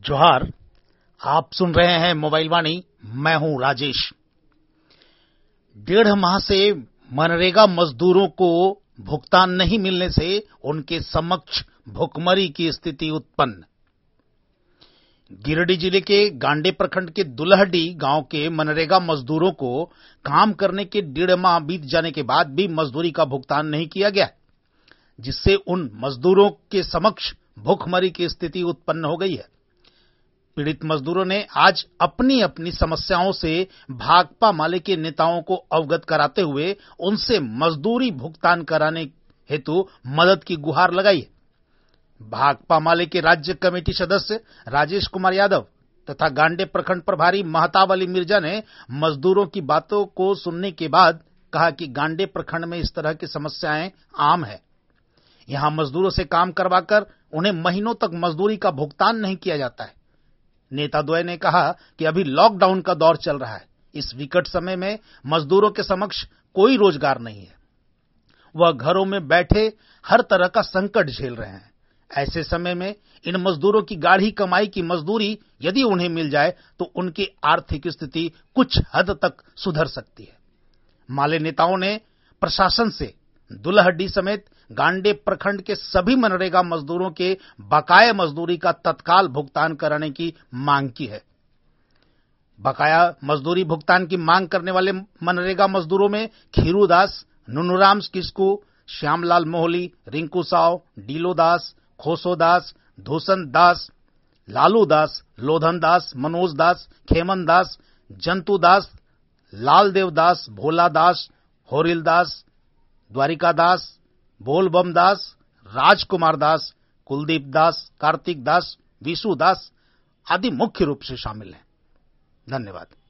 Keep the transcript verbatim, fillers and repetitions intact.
जोहार। आप सुन रहे हैं मोबाइल वाणी, मैं हूं राजेश। डेढ़ माह से मनरेगा मजदूरों को भुगतान नहीं मिलने से उनके समक्ष भुखमरी की स्थिति उत्पन्न। गिरिडीह जिले के गांडे प्रखंड के दुल्हडी गांव के मनरेगा मजदूरों को काम करने के डेढ़ माह बीत जाने के बाद भी मजदूरी का भुगतान नहीं किया गया, जिससे उन मजदूरों के समक्ष भुखमरी की स्थिति उत्पन्न हो गई है। पीड़ित मजदूरों ने आज अपनी अपनी समस्याओं से भाकपा माले के नेताओं को अवगत कराते हुए उनसे मजदूरी भुगतान कराने हेतु मदद की गुहार लगाई है। भाकपा माले के राज्य कमेटी सदस्य राजेश कुमार यादव तथा गांडे प्रखंड प्रभारी महताब अली मिर्जा ने मजदूरों की बातों को सुनने के बाद कहा कि गांडे प्रखंड में इस तरह की समस्याएं आम है। यहां मजदूरों से काम करवाकर उन्हें महीनों तक मजदूरी का भुगतान नहीं किया जाता है। नेता द्वय ने कहा कि अभी लॉकडाउन का दौर चल रहा है। इस विकट समय में मजदूरों के समक्ष कोई रोजगार नहीं है। वह घरों में बैठे हर तरह का संकट झेल रहे हैं। ऐसे समय में इन मजदूरों की गाढ़ी कमाई की मजदूरी यदि उन्हें मिल जाए तो उनकी आर्थिक स्थिति कुछ हद तक सुधर सकती है। माले नेताओं ने प्रशासन से दुल्हडी समेत गांडे प्रखंड के सभी मनरेगा मजदूरों के बकाया मजदूरी का तत्काल भुगतान कराने की मांग की है। बकाया मजदूरी भुगतान की मांग करने वाले मनरेगा मजदूरों में खीरू दास, नुनुराम किस्कू, श्यामलाल मोहली, रिंकू साव, डीलो दास, खोसो दास, धूसन दास, लालू दास, लोधन दास, मनोज दास, खेमन दास, जंतु दास, लालदेव दास, भोला दास, होरिल दास, द्वारिका दास, बोलबम दास, राजकुमार दास, कुलदीप दास, कार्तिक दास, विशु दास आदि मुख्य रूप से शामिल हैं। धन्यवाद।